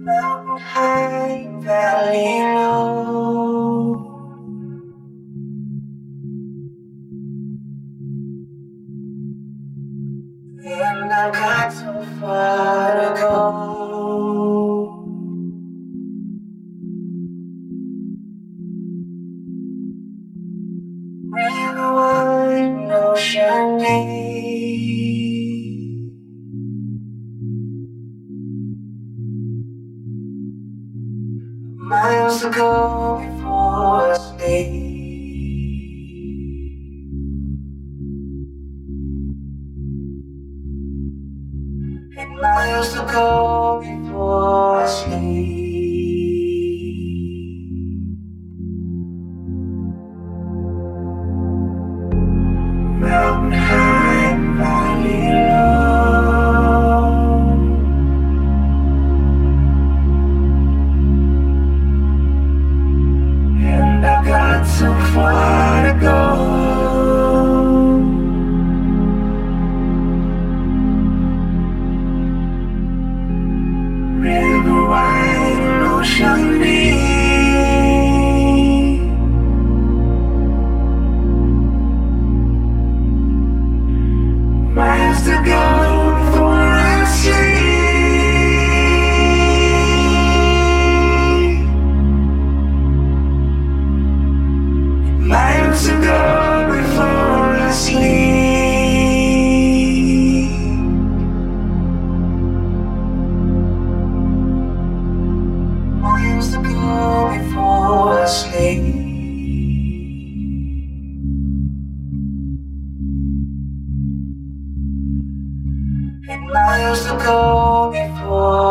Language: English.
Mountain high, valley low. And I've got so far to go. River wide, ocean deep. Miles to go before I sleep. And miles to go before I sleep. Mountain high, valley low. And I've got so far to go. River wide and ocean deep. Miles to go before I sleep. Miles to go before I sleep. Miles to go before I sleep. And miles to go before